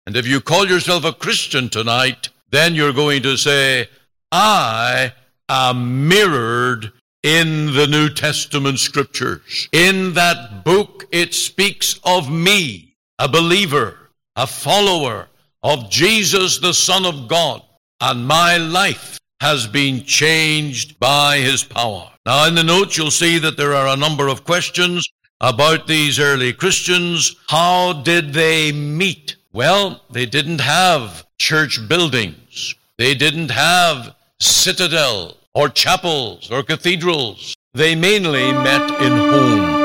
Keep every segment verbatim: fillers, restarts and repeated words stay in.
And if you call yourself a Christian tonight, then you're going to say, I am mirrored in the New Testament scriptures. In that book, it speaks of me, a believer, a follower of Jesus, the Son of God, and my life has been changed by his power. Now, in the notes, you'll see that there are a number of questions about these early Christians. How did they meet? Well, they didn't have church buildings. They didn't have citadels or chapels or cathedrals. They mainly met in homes.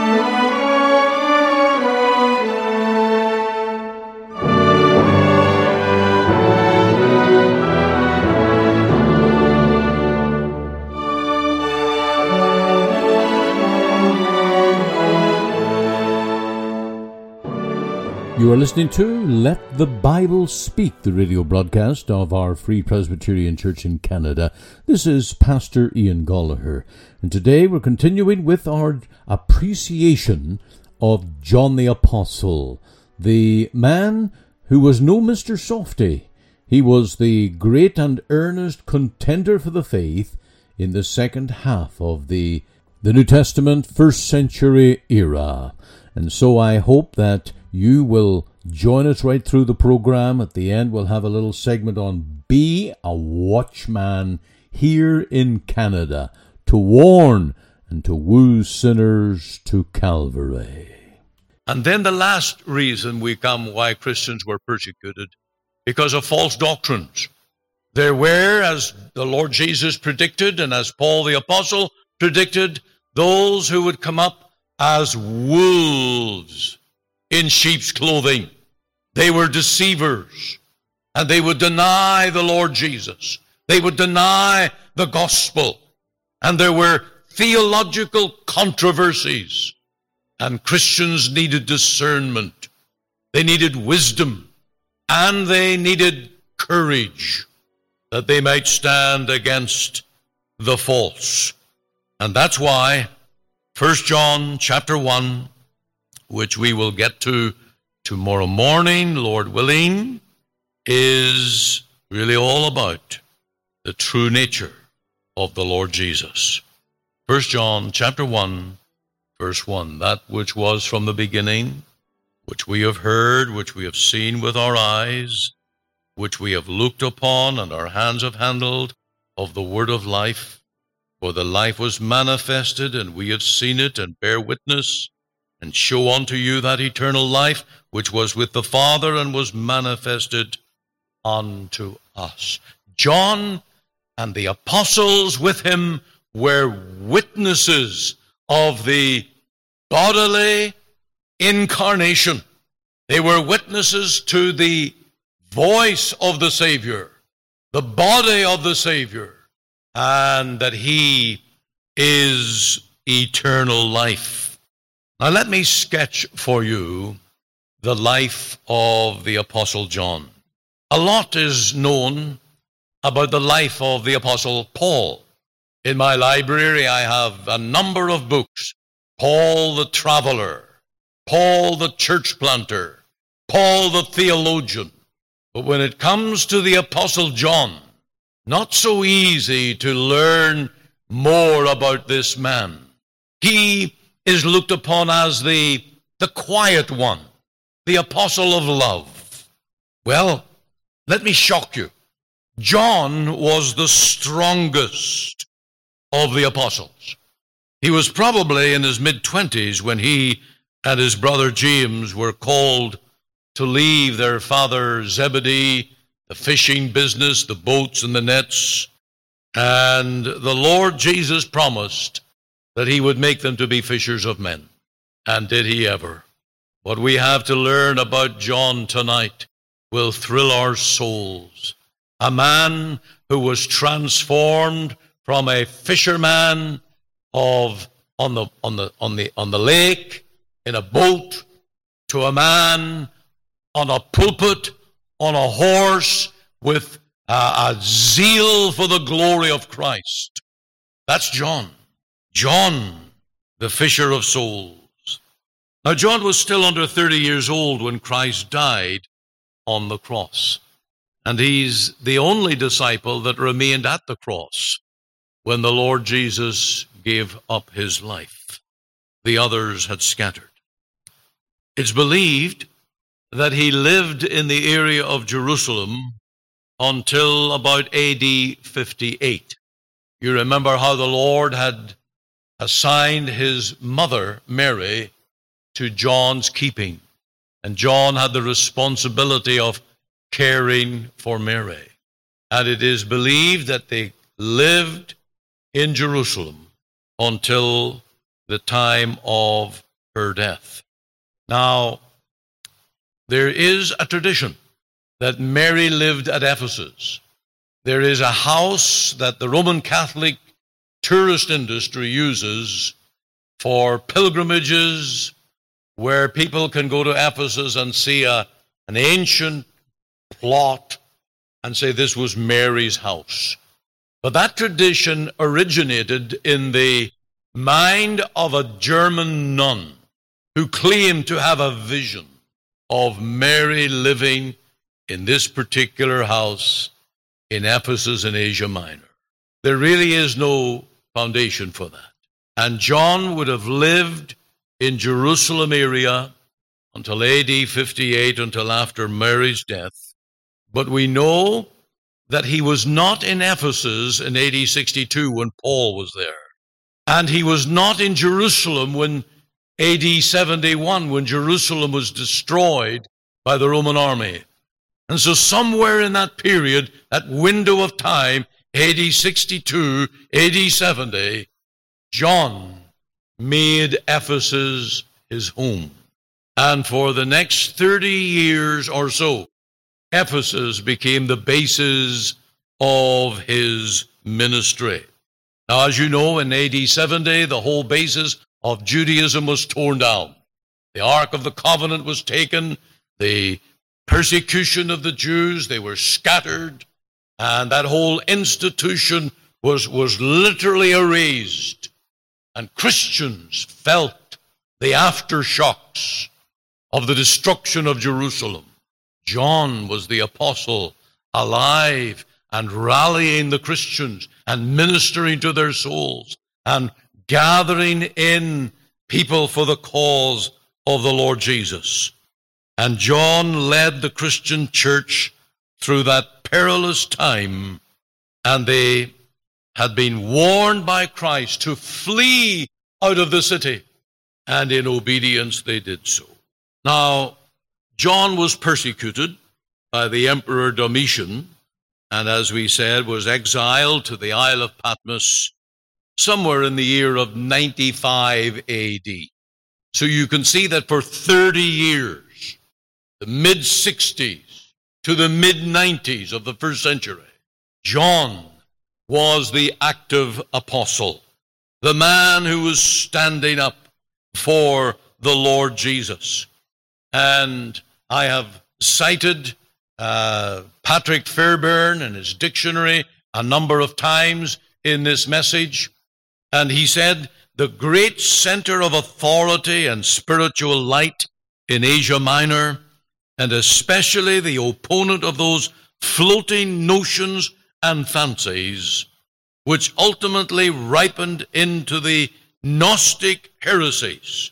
You are listening to Let the Bible Speak, the radio broadcast of our Free Presbyterian Church in Canada. This is Pastor Ian Gollaher, and today we're continuing with our appreciation of John the Apostle, the man who was no Mister Softy. He was the great and earnest contender for the faith in the second half of the, the New Testament first century era. And so I hope that you will join us right through the program. At the end, we'll have a little segment on Be a Watchman here in Canada, to warn and to woo sinners to Calvary. And then the last reason we come why Christians were persecuted, because of false doctrines. There were, as the Lord Jesus predicted and as Paul the Apostle predicted, those who would come up as wolves in sheep's clothing. They were deceivers, and they would deny the Lord Jesus. They would deny the gospel, and there were theological controversies, and Christians needed discernment. They needed wisdom, and they needed courage, that they might stand against the false. And that's why First John chapter one, which we will get to tomorrow morning, Lord willing, is really all about the true nature of the Lord Jesus. First John chapter one, verse one, that which was from the beginning, which we have heard, which we have seen with our eyes, which we have looked upon and our hands have handled, of the word of life. For the life was manifested, and we have seen it, and bear witness, and show unto you that eternal life, which was with the Father, and was manifested unto us. John and the apostles with him were witnesses of the bodily incarnation. They were witnesses to the voice of the Savior, the body of the Savior, and that he is eternal life. Now let me sketch for you the life of the Apostle John. A lot is known about the life of the Apostle Paul. In my library I have a number of books. Paul the Traveler, Paul the Church Planter, Paul the Theologian. But when it comes to the Apostle John, not so easy to learn more about this man. He is looked upon as the, the quiet one, the apostle of love. Well, let me shock you. John was the strongest of the apostles. He was probably in his mid-twenties when he and his brother James were called to leave their father Zebedee, the fishing business, the boats and the nets. And the Lord Jesus promised that he would make them to be fishers of men. And did he ever? What we have to learn about John tonight will thrill our souls. A man who was transformed from a fisherman of on the on the on the on the lake in a boat to a man on a pulpit, on a horse, with uh, a zeal for the glory of Christ. That's John. John, the fisher of souls. Now, John was still under thirty years old when Christ died on the cross. And he's the only disciple that remained at the cross when the Lord Jesus gave up his life. The others had scattered. It's believed that he lived in the area of Jerusalem until about A D fifty-eight. You remember how the Lord had assigned his mother, Mary, to John's keeping. And John had the responsibility of caring for Mary. And it is believed that they lived in Jerusalem until the time of her death. Now, there is a tradition that Mary lived at Ephesus. There is a house that the Roman Catholic tourist industry uses for pilgrimages, where people can go to Ephesus and see a, an ancient plot and say this was Mary's house. But that tradition originated in the mind of a German nun who claimed to have a vision of Mary living in this particular house in Ephesus in Asia Minor. There really is no foundation for that. And John would have lived in Jerusalem area until A D fifty-eight, until after Mary's death. But we know that he was not in Ephesus in A D sixty-two when Paul was there. And he was not in Jerusalem when A D seventy-one, when Jerusalem was destroyed by the Roman army. And so somewhere in that period, that window of time, A D sixty-two, A D seventy, John made Ephesus his home. And for the next thirty years or so, Ephesus became the basis of his ministry. Now, as you know, in A D seventy, the whole basis of Judaism was torn down. The Ark of the Covenant was taken, the persecution of the Jews, they were scattered, and that whole institution was, was literally erased. And Christians felt the aftershocks of the destruction of Jerusalem. John was the apostle, alive and rallying the Christians and ministering to their souls and gathering in people for the cause of the Lord Jesus. And John led the Christian church through that perilous time, and they had been warned by Christ to flee out of the city, and in obedience they did so. Now, John was persecuted by the Emperor Domitian, and as we said, was exiled to the Isle of Patmos somewhere in the year of ninety-five A D. So you can see that for thirty years, the mid-sixties to the mid-nineties of the first century, John was the active apostle, the man who was standing up for the Lord Jesus. And I have cited uh, Patrick Fairbairn in his dictionary a number of times in this message, and he said, the great center of authority and spiritual light in Asia Minor, and especially the opponent of those floating notions and fancies, which ultimately ripened into the Gnostic heresies.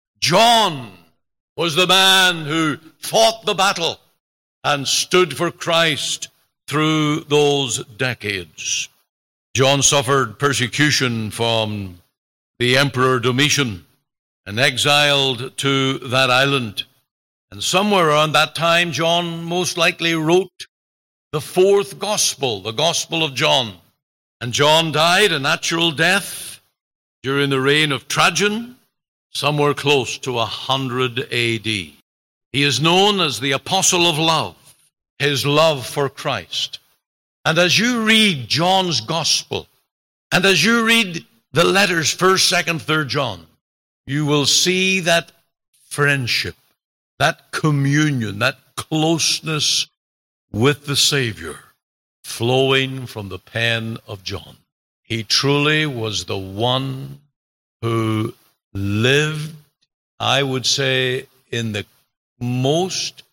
John was the man who fought the battle and stood for Christ through those decades. John suffered persecution from the Emperor Domitian and exiled to that island. And somewhere around that time, John most likely wrote the fourth gospel, the Gospel of John. And John died a natural death during the reign of Trajan, somewhere close to one hundred A D. He is known as the Apostle of Love, his love for Christ. And as you read John's Gospel, and as you read the letters, first, second, third John, you will see that friendship, that communion, that closeness with the Savior flowing from the pen of John. He truly was the one who lived, I would say, in the most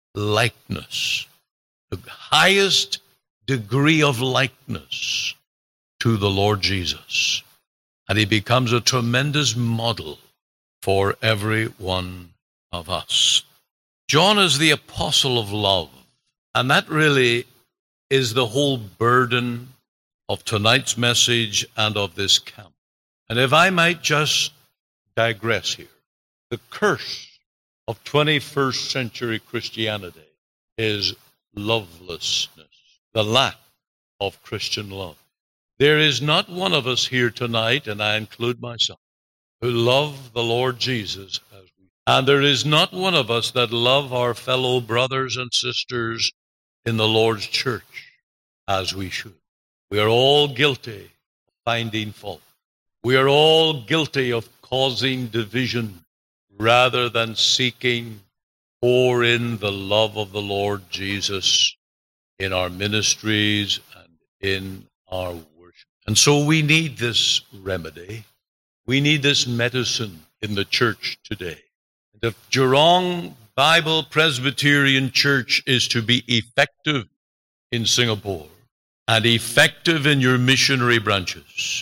likeness, the highest degree of likeness to the Lord Jesus. And he becomes a tremendous model for every one of us. John is the apostle of love, and that really is the whole burden of tonight's message and of this camp. And if I might just digress here, the curse of twenty-first century Christianity is lovelessness, the lack of Christian love. There is not one of us here tonight, and I include myself, who love the Lord Jesus as we do. And there is not one of us that love our fellow brothers and sisters in the Lord's church as we should. We are all guilty of finding fault. We are all guilty of causing division rather than seeking pour in the love of the Lord Jesus in our ministries and in our worship. And so we need this remedy. We need this medicine in the church today. The Jurong Bible Presbyterian Church is to be effective in Singapore and effective in your missionary branches.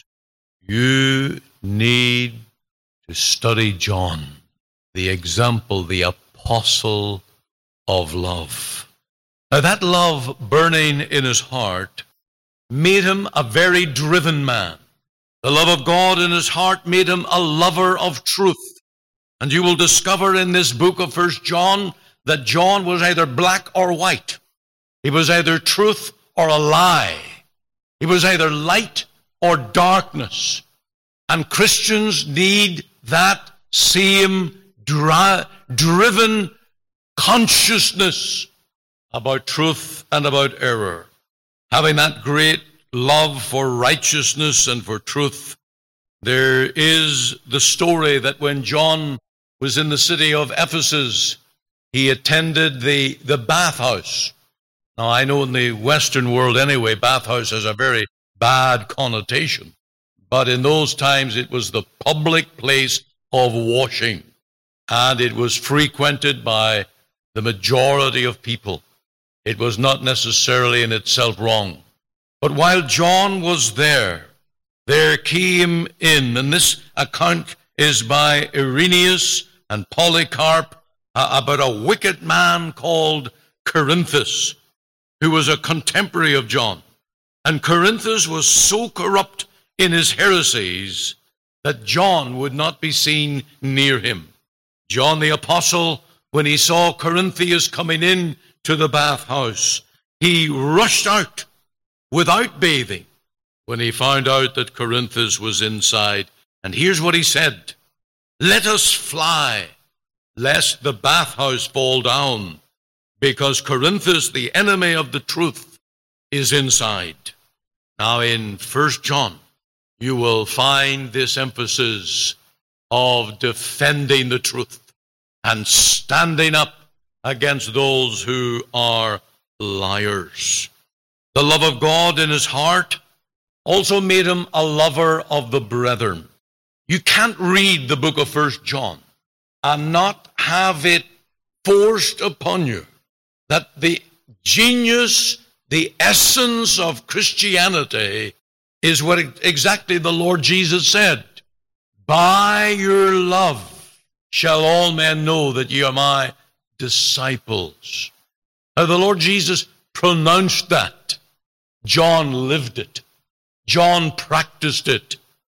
You need to study John, the example, the apostle of love. Now, that love burning in his heart made him a very driven man. The love of God in his heart made him a lover of truth. And you will discover in this book of First John that John was either black or white. He was either truth or a lie. He was either light or darkness. And Christians need that same dri- driven consciousness about truth and about error. Having that great love for righteousness and for truth. There is the story that when John was in the city of Ephesus, he attended the, the bathhouse. Now, I know in the Western world anyway, bathhouse has a very bad connotation. But in those times, it was the public place of washing. And it was frequented by the majority of people. It was not necessarily in itself wrong. But while John was there, there came in, and this account is by Irenaeus and Polycarp, uh, about a wicked man called Corinthus, who was a contemporary of John. And Corinthus was so corrupt in his heresies that John would not be seen near him. John the Apostle, when he saw Corinthus coming in to the bathhouse, he rushed out without bathing when he found out that Corinthus was inside. And here's what he said: "Let us fly, lest the bathhouse fall down, because Corinthus, the enemy of the truth, is inside." Now in First John, you will find this emphasis of defending the truth and standing up against those who are liars. The love of God in his heart also made him a lover of the brethren. You can't read the book of First John and not have it forced upon you that the genius, the essence of Christianity is what exactly the Lord Jesus said: "By your love shall all men know that ye are my disciples." Now, the Lord Jesus pronounced that. John lived it. John practiced it.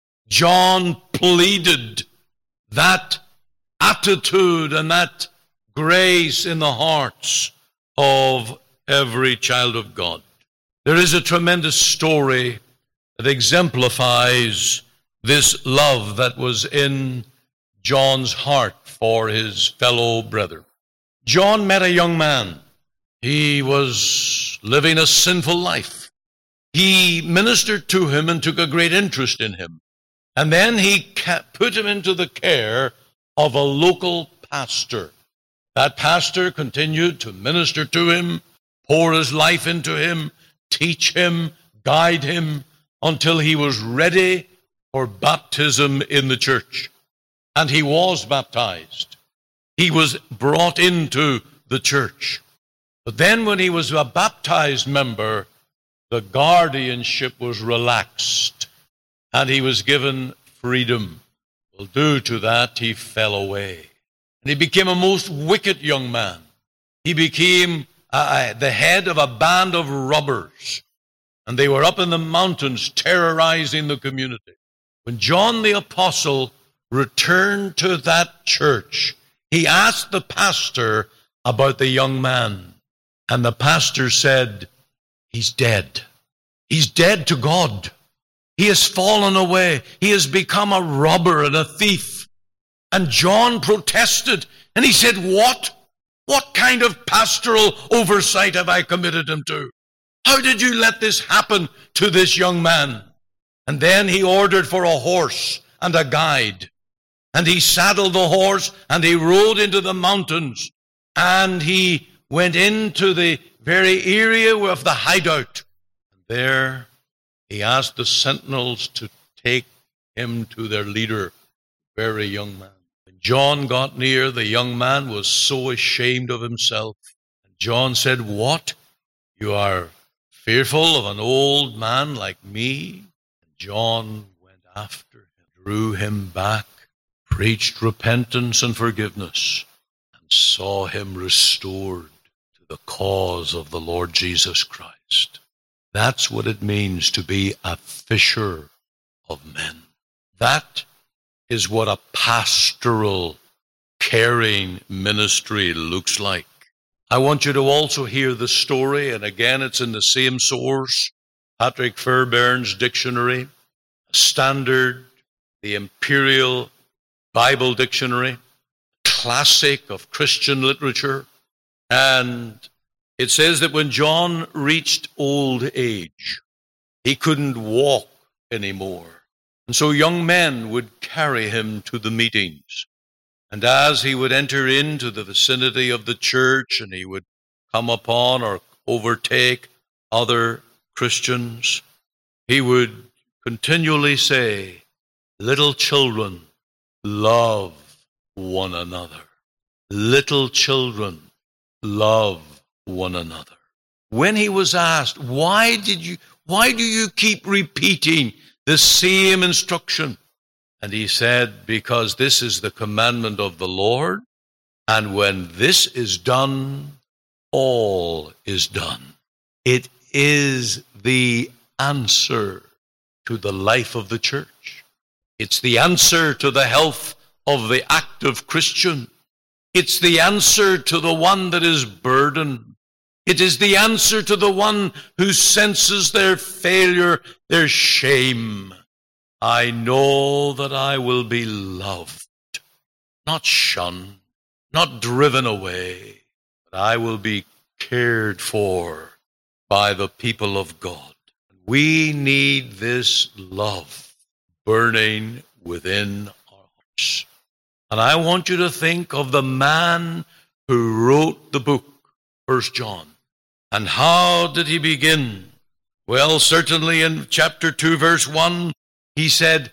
John pleaded that attitude and that grace in the hearts of every child of God. There is a tremendous story that exemplifies this love that was in John's heart for his fellow brethren. John met a young man. He was living a sinful life. He ministered to him and took a great interest in him. And then he put him into the care of a local pastor. That pastor continued to minister to him, pour his life into him, teach him, guide him, until he was ready for baptism in the church. And he was baptized. He was brought into the church. But then when he was a baptized member, the guardianship was relaxed, and he was given freedom. Well, due to that, he fell away. And he became a most wicked young man. He became uh, the head of a band of robbers, and they were up in the mountains terrorizing the community. When John the Apostle returned to that church, he asked the pastor about the young man. And the pastor said, he's dead. He's dead to God. He has fallen away. He has become a robber and a thief. And John protested, and he said, what? What kind of pastoral oversight have I committed him to? How did you let this happen to this young man? And then he ordered for a horse and a guide. And he saddled the horse, and he rode into the mountains, and he went into the very area of the hideout. And there he asked the sentinels to take him to their leader, very young man. When John got near, the young man was so ashamed of himself. And John said, what? You are fearful of an old man like me? And John went after him, drew him back, preached repentance and forgiveness, and saw him restored to the cause of the Lord Jesus Christ. That's what it means to be a fisher of men. That is what a pastoral, caring ministry looks like. I want you to also hear the story, and again it's in the same source, Patrick Fairbairn's dictionary, Standard, the Imperial Bible Dictionary, classic of Christian literature. And it says that when John reached old age, he couldn't walk anymore. And so young men would carry him to the meetings. And as he would enter into the vicinity of the church, and he would come upon or overtake other Christians, he would continually say, little children, love one another. Little children, love one another. When he was asked, why did you, why do you keep repeating the same instruction? And he said, because this is the commandment of the Lord, and when this is done, all is done. It is the answer to the life of the church. It's the answer to the health of the active Christian. It's the answer to the one that is burdened. It is the answer to the one who senses their failure, their shame. I know that I will be loved, not shunned, not driven away, but I will be cared for by the people of God. We need this love burning within our hearts. And I want you to think of the man who wrote the book, First John. And how did he begin? Well, certainly in chapter two, verse one, he said,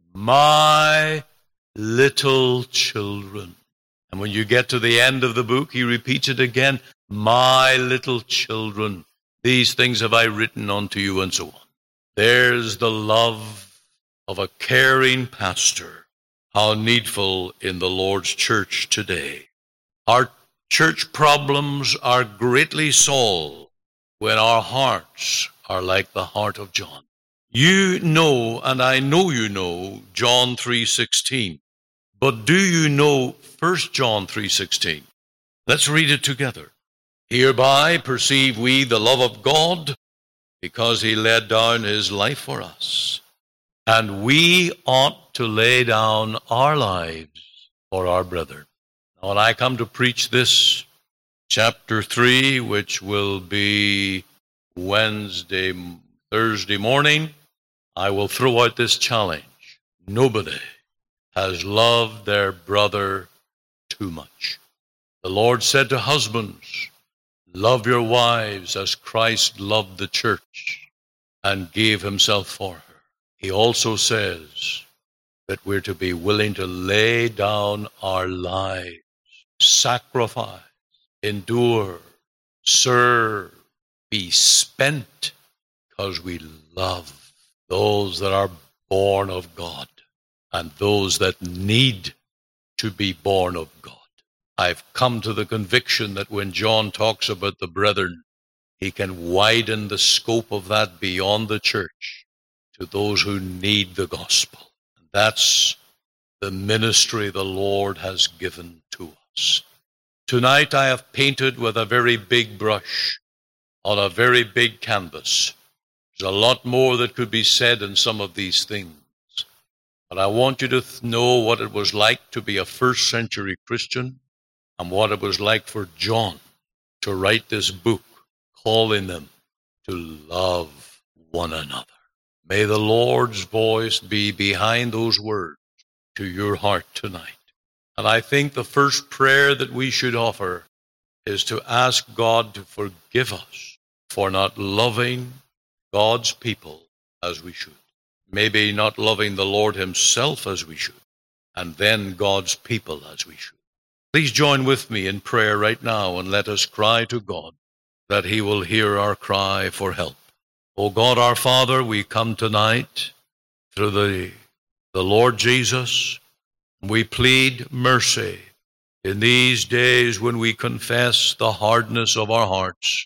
my little children. And when you get to the end of the book, he repeats it again, my little children, these things have I written unto you, and so on. There's the love of a caring pastor. How needful in the Lord's church today. Our church problems are greatly solved when our hearts are like the heart of John. You know, and I know you know, John three sixteen. But do you know First John three sixteen? Let's read it together. Hereby perceive we the love of God, because he laid down his life for us. And we ought to lay down our lives for our brethren. Now, when I come to preach this, chapter three, which will be Wednesday, Thursday morning, I will throw out this challenge. Nobody has loved their brother too much. The Lord said to husbands, love your wives as Christ loved the church and gave himself for her. He also says that we're to be willing to lay down our lives, sacrifice, endure, Sir, be spent because we love those that are born of God and those that need to be born of God. I've come to the conviction that when John talks about the brethren, he can widen the scope of that beyond the church to those who need the gospel. And that's the ministry the Lord has given to us. Tonight I have painted with a very big brush on a very big canvas. There's a lot more that could be said in some of these things. But I want you to th- know what it was like to be a first century Christian and what it was like for John to write this book, calling them to love one another. May the Lord's voice be behind those words to your heart tonight. And I think the first prayer that we should offer is to ask God to forgive us for not loving God's people as we should. Maybe not loving the Lord himself as we should, and then God's people as we should. Please join with me in prayer right now and let us cry to God that he will hear our cry for help. O God our Father, we come tonight through the, the Lord Jesus. We plead mercy in these days when we confess the hardness of our hearts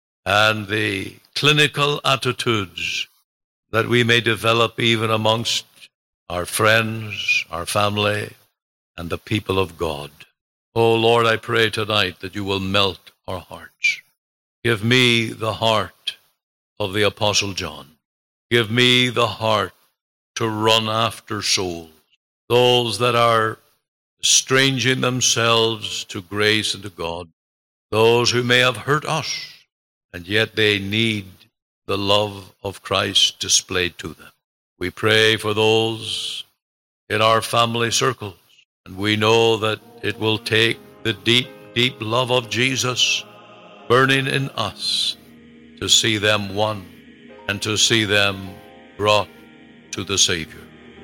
and the clinical attitudes that we may develop even amongst our friends, our family, and the people of God. Oh Lord, I pray tonight that you will melt our hearts. Give me the heart of the Apostle John. Give me the heart to run after souls, those that are estranging themselves to grace and to God, those who may have hurt us, and yet they need the love of Christ displayed to them. We pray for those in our family circles, and we know that it will take the deep, deep love of Jesus burning in us to see them won and to see them brought to the Savior.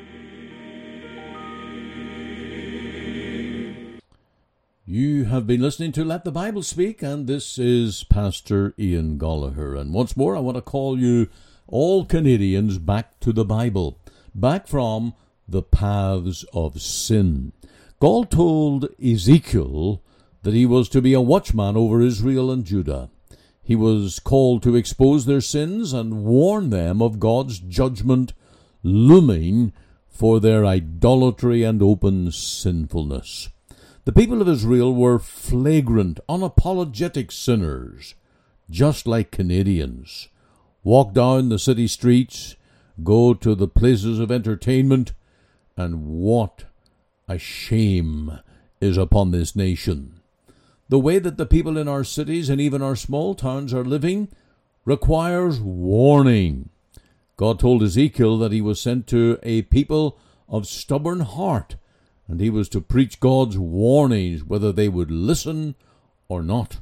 You have been listening to Let the Bible Speak, and this is Pastor Ian Goligher. And once more, I want to call you all Canadians back to the Bible, back from the paths of sin. God told Ezekiel that he was to be a watchman over Israel and Judah. He was called to expose their sins and warn them of God's judgment looming for their idolatry and open sinfulness. The people of Israel were flagrant, unapologetic sinners, just like Canadians. Walk down the city streets, go to the places of entertainment, and what a shame is upon this nation. The way that the people in our cities and even our small towns are living requires warning. God told Ezekiel that he was sent to a people of stubborn heart, and he was to preach God's warnings whether they would listen or not.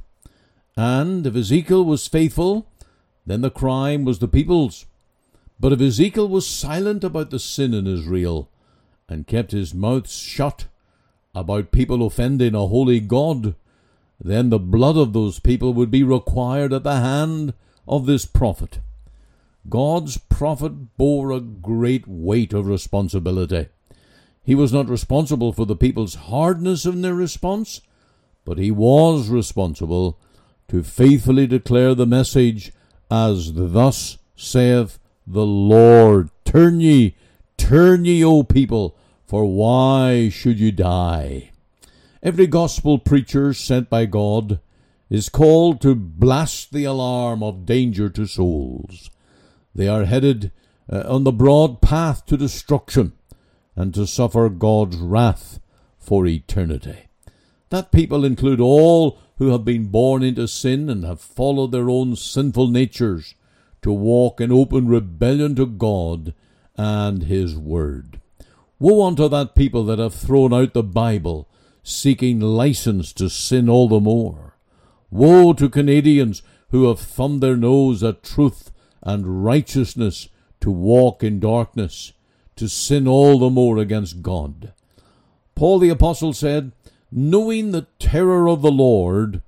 And if Ezekiel was faithful, then the crime was the people's. But if Ezekiel was silent about the sin in Israel and kept his mouth shut about people offending a holy God, then the blood of those people would be required at the hand of this prophet. God's prophet bore a great weight of responsibility. He was not responsible for the people's hardness in their response, but he was responsible to faithfully declare the message as thus saith the Lord. Turn ye, turn ye, O people, for why should you die? Every gospel preacher sent by God is called to blast the alarm of danger to souls. They are headed uh, on the broad path to destruction and to suffer God's wrath for eternity. That people include all who have been born into sin and have followed their own sinful natures to walk in open rebellion to God and his word. Woe unto that people that have thrown out the Bible, seeking license to sin all the more. Woe to Canadians who have thumbed their nose at truth and righteousness to walk in darkness, to sin all the more against God. Paul the Apostle said, knowing the terror of the Lord,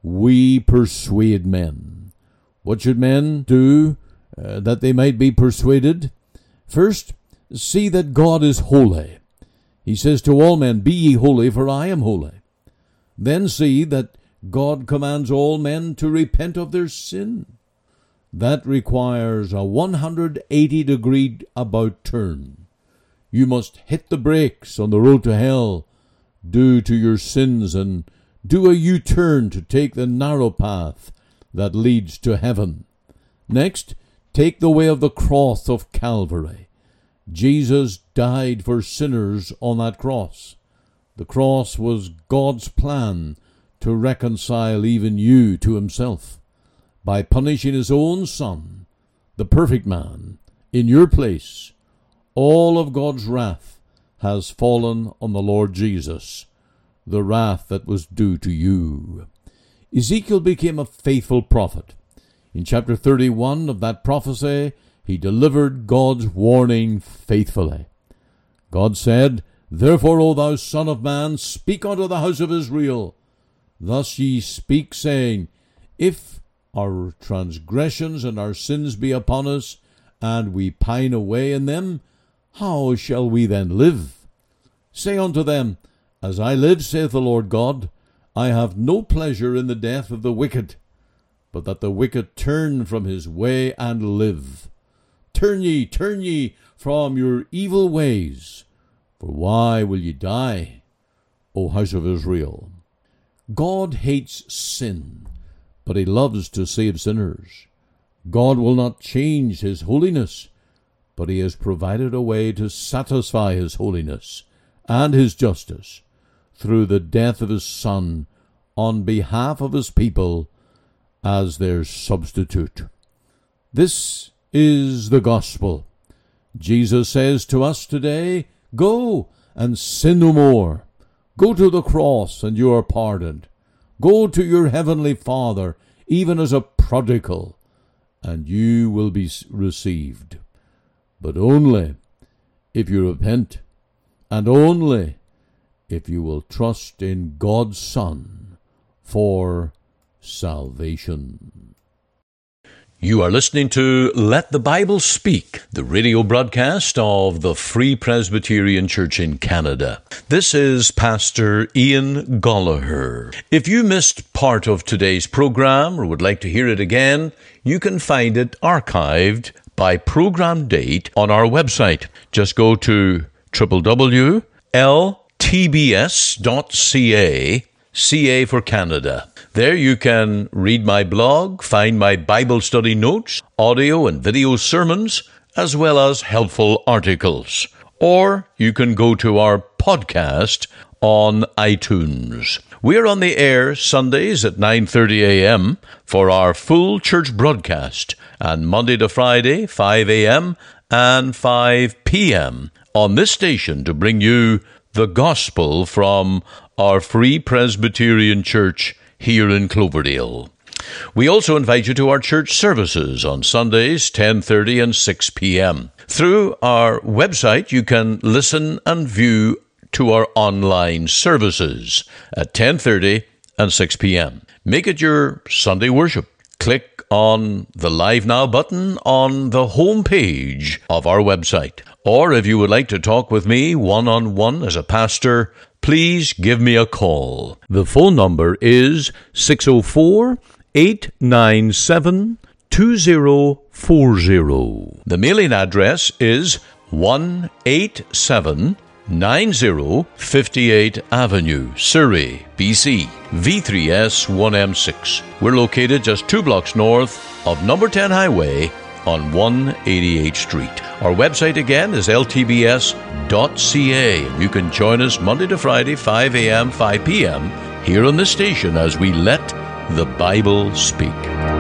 we persuade men. What should men do uh, that they might be persuaded? First, see that God is holy. He says to all men, be ye holy, for I am holy. Then see that God commands all men to repent of their sin. That requires a one hundred eighty degree about turn. You must hit the brakes on the road to hell due to your sins and do a U-turn to take the narrow path that leads to heaven. Next, take the way of the cross of Calvary. Jesus died for sinners on that cross. The cross was God's plan to reconcile even you to himself by punishing his own Son, the perfect man, in your place. All of God's wrath has fallen on the Lord Jesus, the wrath that was due to you. Ezekiel became a faithful prophet. In chapter thirty-one of that prophecy, he delivered God's warning faithfully. God said, Therefore, O thou Son of Man, speak unto the house of Israel. Thus ye speak, saying, If our transgressions and our sins be upon us, and we pine away in them, how shall we then live? Say unto them, As I live, saith the Lord God, I have no pleasure in the death of the wicked, but that the wicked turn from his way and live. Turn ye, turn ye from your evil ways, for why will ye die, O house of Israel? God hates sin, but he loves to save sinners. God will not change his holiness, but he has provided a way to satisfy his holiness and his justice through the death of his Son on behalf of his people as their substitute. This is the gospel. Jesus says to us today, Go and sin no more. Go to the cross and you are pardoned. Go to your heavenly Father, even as a prodigal, and you will be received. But only if you repent, and only if you will trust in God's Son for salvation. You are listening to Let the Bible Speak, the radio broadcast of the Free Presbyterian Church in Canada. This is Pastor Ian Gollaher. If you missed part of today's program or would like to hear it again, you can find it archived by program date on our website. Just go to w w w dot l t b s dot c a, C A for Canada. There you can read my blog, find my Bible study notes, audio and video sermons, as well as helpful articles. Or you can go to our podcast on iTunes. We're on the air Sundays at nine thirty a.m. for our full church broadcast, and Monday to Friday, five a.m. and five p.m. on this station to bring you the gospel from our Free Presbyterian Church here in Cloverdale. We also invite you to our church services on Sundays, ten thirty and six p.m. Through our website, you can listen and view to our online services at ten thirty and six p.m. Make it your Sunday worship. Click on the Live Now button on the home page of our website. Or if you would like to talk with me one-on-one as a pastor, please give me a call. The phone number is six oh four, eight nine seven, two oh four oh. The mailing address is one eighty-seven ninety fifty-eight Avenue, Surrey, B C, V three S one M six. We're located just two blocks north of number ten Highway on one eighty-eighth Street. Our website again is l t b s dot c a. You can join us Monday to Friday, five a.m., five p.m. here on the station as we let the Bible speak.